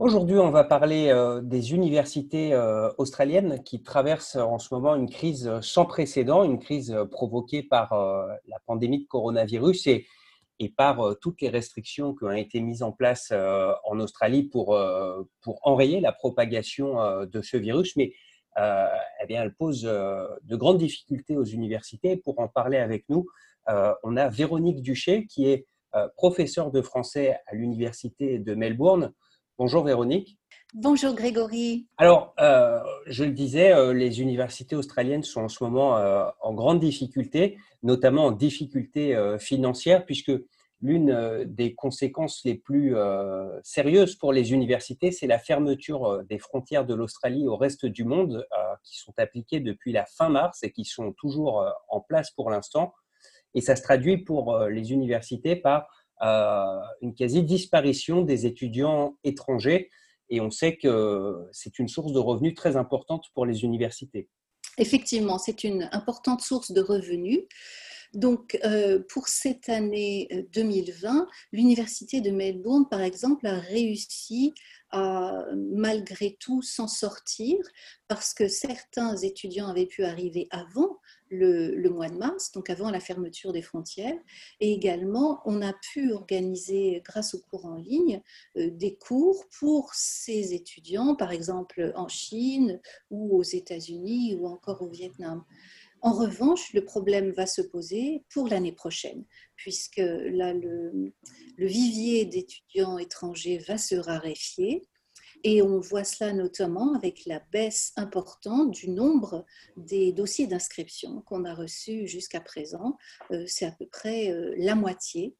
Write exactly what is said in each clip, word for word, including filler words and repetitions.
Aujourd'hui, on va parler euh, des universités euh, australiennes qui traversent en ce moment une crise sans précédent, une crise euh, provoquée par euh, la pandémie de coronavirus et, et par euh, toutes les restrictions qui ont été mises en place euh, en Australie pour, euh, pour enrayer la propagation euh, de ce virus. Mais euh, eh bien, elle pose euh, de grandes difficultés aux universités. Pour en parler avec nous, euh, on a Véronique Duché, qui est euh, professeure de français à l'université de Melbourne. Bonjour Véronique. Bonjour Grégory. Alors, euh, je le disais, euh, les universités australiennes sont en ce moment euh, en grande difficulté, notamment en difficulté euh, financière, puisque l'une euh, des conséquences les plus euh, sérieuses pour les universités, c'est la fermeture euh, des frontières de l'Australie au reste du monde, euh, qui sont appliquées depuis la fin mars et qui sont toujours euh, en place pour l'instant. Et ça se traduit pour euh, les universités par euh, une quasi-disparition des étudiants étrangers. Et on sait que c'est une source de revenus très importante pour les universités. Effectivement, c'est une importante source de revenus. Donc, euh, pour cette année deux mille vingt, l'Université de Melbourne, par exemple, a réussi à, malgré tout, s'en sortir parce que certains étudiants avaient pu arriver avant le, le mois de mars, donc avant la fermeture des frontières. Et également, on a pu organiser, grâce aux cours en ligne, euh, des cours pour ces étudiants, par exemple en Chine ou aux États-Unis ou encore au Vietnam. En revanche, le problème va se poser pour l'année prochaine, puisque là, le, le vivier d'étudiants étrangers va se raréfier. Et on voit cela notamment avec la baisse importante du nombre des dossiers d'inscription qu'on a reçus jusqu'à présent. C'est à peu près la moitié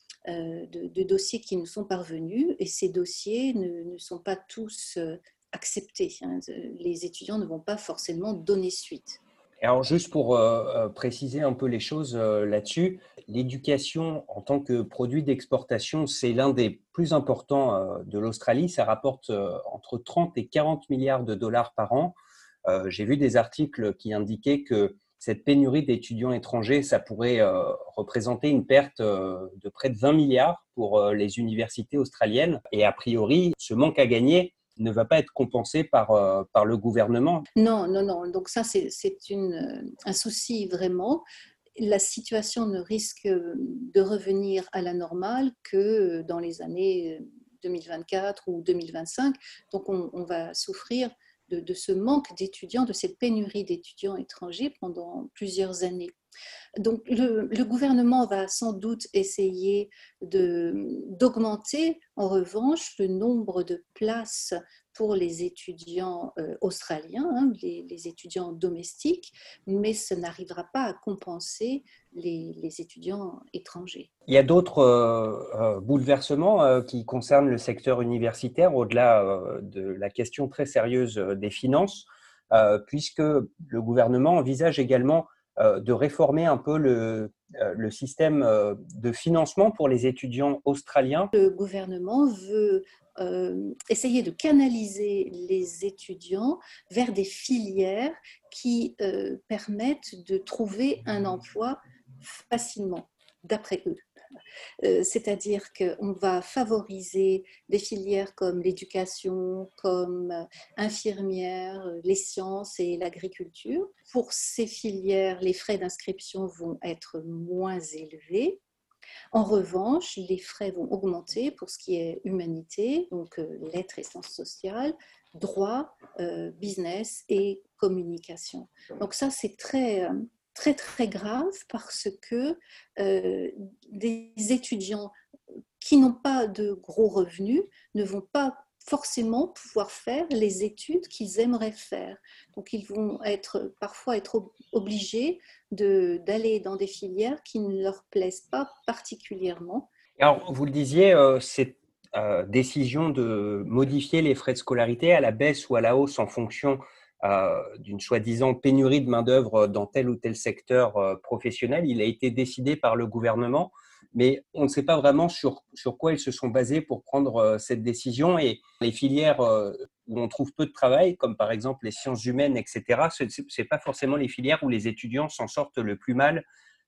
de, de dossiers qui nous sont parvenus, et ces dossiers ne, ne sont pas tous acceptés. Les étudiants ne vont pas forcément donner suite. Alors, juste pour euh, préciser un peu les choses euh, là-dessus, l'éducation en tant que produit d'exportation, c'est l'un des plus importants euh, de l'Australie. Ça rapporte euh, entre trente et quarante milliards de dollars par an. Euh, j'ai vu des articles qui indiquaient que cette pénurie d'étudiants étrangers, ça pourrait euh, représenter une perte euh, de près de vingt milliards pour euh, les universités australiennes. Et a priori, ce manque à gagner ne va pas être compensé par, euh, par le gouvernement. Non, non, non. Donc ça, c'est, c'est une, un souci vraiment. La situation ne risque de revenir à la normale que dans les années deux mille vingt-quatre ou deux mille vingt-cinq. Donc on, on va souffrir de, de ce manque d'étudiants, de cette pénurie d'étudiants étrangers pendant plusieurs années. Donc le, le gouvernement va sans doute essayer de, d'augmenter en revanche le nombre de places pour les étudiants euh, australiens, hein, les, les étudiants domestiques, mais ce n'arrivera pas à compenser les, les étudiants étrangers. Il y a d'autres euh, euh, bouleversements euh, qui concernent le secteur universitaire, au-delà euh, de la question très sérieuse euh, des finances, euh, puisque le gouvernement envisage également euh, de réformer un peu le, euh, le système euh, de financement pour les étudiants australiens. Le gouvernement veut euh, essayer de canaliser les étudiants vers des filières qui euh, permettent de trouver un emploi facilement, d'après eux. Euh, c'est-à-dire qu'on va favoriser des filières comme l'éducation, comme infirmière, les sciences et l'agriculture. Pour ces filières, les frais d'inscription vont être moins élevés. En revanche, les frais vont augmenter pour ce qui est humanité, donc euh, lettres et sciences sociales, droit, euh, business et communication. Donc ça, c'est très, euh, très, très grave parce que euh, des étudiants qui n'ont pas de gros revenus ne vont pas forcément pouvoir faire les études qu'ils aimeraient faire. Donc, ils vont être, parfois être obligés de, d'aller dans des filières qui ne leur plaisent pas particulièrement. Alors, vous le disiez, euh, cette euh, décision de modifier les frais de scolarité à la baisse ou à la hausse en fonction euh, d'une soi-disant pénurie de main-d'œuvre dans tel ou tel secteur euh, professionnel, il a été décidé par le gouvernement, mais on ne sait pas vraiment sur, sur quoi ils se sont basés pour prendre euh, cette décision. Et les filières euh, où on trouve peu de travail, comme par exemple les sciences humaines, et cetera, ce n'est pas forcément les filières où les étudiants s'en sortent le plus mal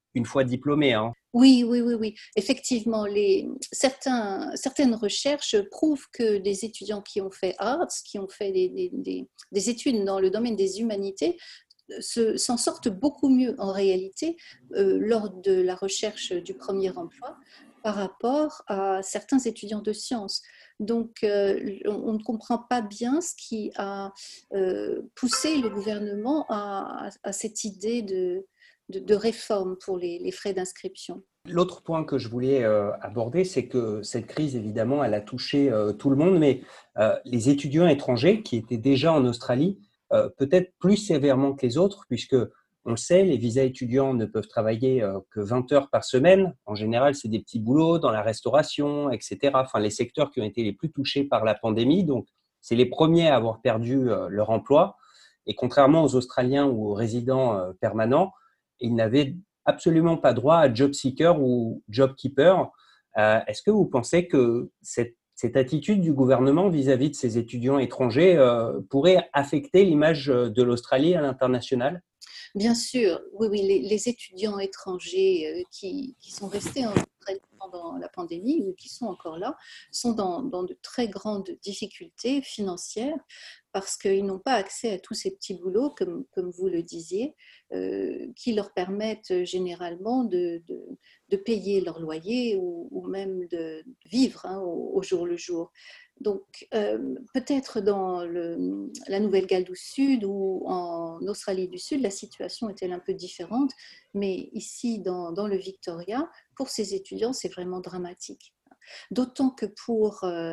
une fois diplômés, hein. Oui, oui, oui, oui. Effectivement, les, certains, certaines recherches prouvent que des étudiants qui ont fait arts, qui ont fait des, des, des, des études dans le domaine des humanités, se, s'en sortent beaucoup mieux en réalité euh, lors de la recherche du premier emploi par rapport à certains étudiants de sciences. Donc, euh, on, on ne comprend pas bien ce qui a euh, poussé le gouvernement à, à, à cette idée de, de, de réforme pour les, les frais d'inscription. L'autre point que je voulais euh, aborder, c'est que cette crise, évidemment, elle a touché euh, tout le monde, mais euh, les étudiants étrangers qui étaient déjà en Australie, euh, peut-être plus sévèrement que les autres, puisque on le sait, les visas étudiants ne peuvent travailler euh, que vingt heures par semaine. En général, c'est des petits boulots dans la restauration, et cetera. Enfin, les secteurs qui ont été les plus touchés par la pandémie. Donc, c'est les premiers à avoir perdu euh, leur emploi. Et contrairement aux Australiens ou aux résidents euh, permanents, ils n'avaient absolument pas droit à job seeker ou job keeper. Euh, est-ce que vous pensez que cette, cette attitude du gouvernement vis-à-vis de ces étudiants étrangers euh, pourrait affecter l'image de l'Australie à l'international? Bien sûr, oui, oui, les, les étudiants étrangers euh, qui, qui, sont restés en Australie pendant la pandémie ou qui sont encore là sont dans, dans de très grandes difficultés financières parce qu'ils n'ont pas accès à tous ces petits boulots, comme, comme vous le disiez, euh, qui leur permettent généralement de, de, de payer leur loyer ou, ou même de vivre hein, au, au jour le jour. Donc, euh, peut-être dans le, la Nouvelle-Galles du Sud ou en Australie du Sud, la situation est-elle un peu différente, mais ici, dans, dans le Victoria, pour ces étudiants, c'est vraiment dramatique. D'autant que pour euh,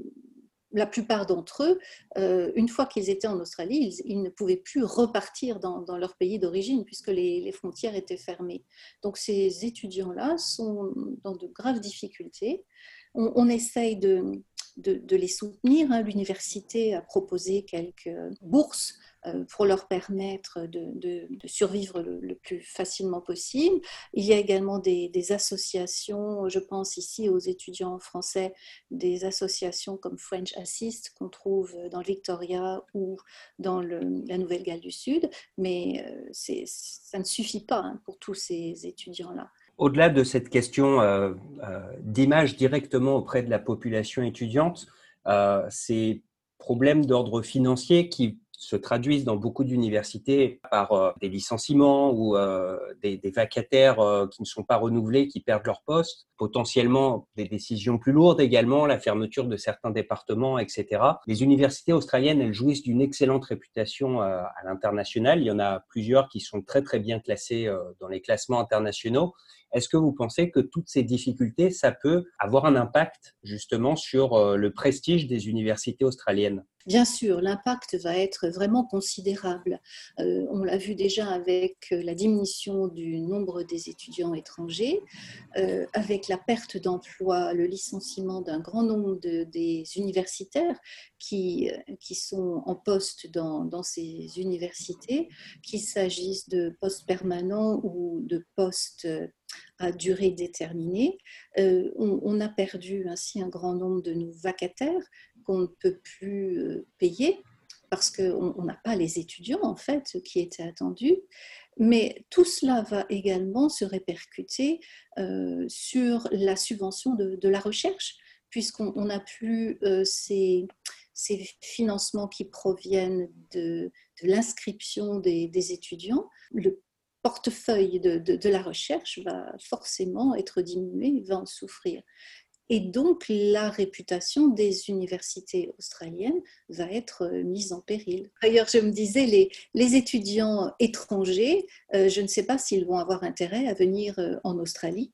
la plupart d'entre eux, euh, une fois qu'ils étaient en Australie, ils, ils ne pouvaient plus repartir dans, dans leur pays d'origine puisque les, les frontières étaient fermées. Donc, ces étudiants-là sont dans de graves difficultés. On, on essaye de De, de les soutenir. L'université a proposé quelques bourses pour leur permettre de, de, de survivre le, le plus facilement possible. Il y a également des, des associations, je pense ici aux étudiants français, des associations comme French Assist qu'on trouve dans le Victoria ou dans le, la Nouvelle-Galles du Sud, mais c'est, ça ne suffit pas hein, pour tous ces étudiants-là. Au-delà de cette question euh, euh, d'image directement auprès de la population étudiante, euh, ces problèmes d'ordre financier qui se traduisent dans beaucoup d'universités par euh, des licenciements ou euh, des, des vacataires euh, qui ne sont pas renouvelés, qui perdent leur poste, potentiellement des décisions plus lourdes également, la fermeture de certains départements, et cetera. Les universités australiennes, elles jouissent d'une excellente réputation euh, à l'international. Il y en a plusieurs qui sont très très bien classées euh, dans les classements internationaux. Est-ce que vous pensez que toutes ces difficultés, ça peut avoir un impact justement sur le prestige des universités australiennes? Bien sûr, l'impact va être vraiment considérable. Euh, on l'a vu déjà avec la diminution du nombre des étudiants étrangers, euh, avec la perte d'emploi, le licenciement d'un grand nombre de, des universitaires qui, qui sont en poste dans, dans ces universités, qu'il s'agisse de postes permanents ou de postes à durée déterminée. Euh, on, on a perdu ainsi un grand nombre de nos vacataires qu'on ne peut plus payer parce qu'on n'a pas les étudiants en fait qui étaient attendus. Mais tout cela va également se répercuter euh, sur la subvention de, de la recherche, puisqu'on n'a plus euh, ces, ces financements qui proviennent de, de l'inscription des, des étudiants. Le portefeuille de, de, de la recherche va forcément être diminué, va en souffrir. Et donc, la réputation des universités australiennes va être mise en péril. D'ailleurs, je me disais, les, les étudiants étrangers, euh, je ne sais pas s'ils vont avoir intérêt à venir en Australie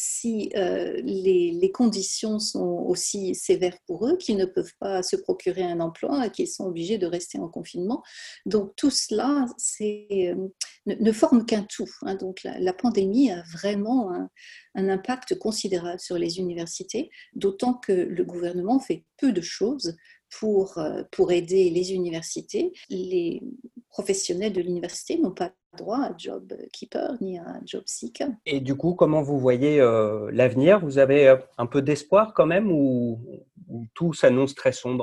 si euh, les, les conditions sont aussi sévères pour eux, qu'ils ne peuvent pas se procurer un emploi, qu'ils sont obligés de rester en confinement. Donc, tout cela c'est, euh, ne, ne forme qu'un tout. Hein. Donc, la, la pandémie a vraiment un, un impact considérable sur les universités, d'autant que le gouvernement fait peu de choses pour, pour aider les universités. Les professionnels de l'université n'ont pas droit à job keeper ni à job seeker. Et du coup, comment vous voyez euh, l'avenir? Vous avez un peu d'espoir quand même ou, ou tout s'annonce très sombre?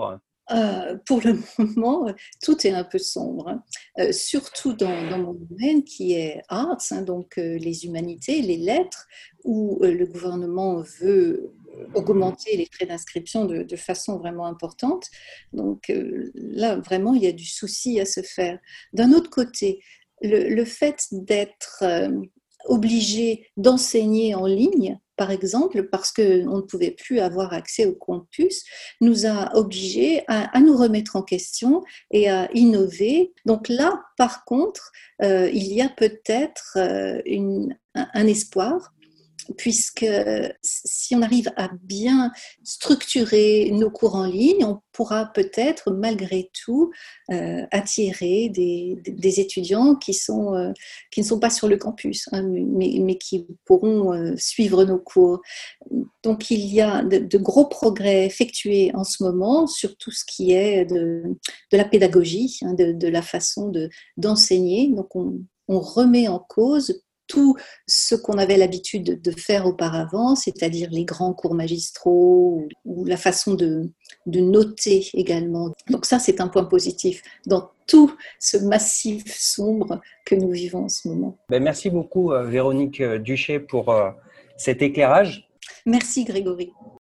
Euh, pour le moment, tout est un peu sombre, hein. Euh, surtout dans, dans mon domaine qui est arts, hein, donc euh, les humanités, les lettres, où euh, le gouvernement veut augmenter les frais d'inscription de, de façon vraiment importante. Donc euh, là, vraiment, il y a du souci à se faire. D'un autre côté, le, le fait d'être euh, obligé d'enseigner en ligne, par exemple, parce qu'on ne pouvait plus avoir accès au campus, nous a obligés à, à nous remettre en question et à innover. Donc là, par contre, euh, il y a peut-être euh, une, un, un espoir, puisque si on arrive à bien structurer nos cours en ligne, on pourra peut-être malgré tout euh, attirer des, des, étudiants qui, sont, euh, qui ne sont pas sur le campus, hein, mais, mais qui pourront euh, suivre nos cours. Donc il y a de, de gros progrès effectués en ce moment sur tout ce qui est de, de la pédagogie, hein, de, de la façon de, d'enseigner. Donc on, on remet en cause tout ce qu'on avait l'habitude de faire auparavant, c'est-à-dire les grands cours magistraux ou la façon de, de noter également. Donc ça, c'est un point positif dans tout ce massif sombre que nous vivons en ce moment. Ben, merci beaucoup, Véronique Duché, pour euh, cet éclairage. Merci Grégory.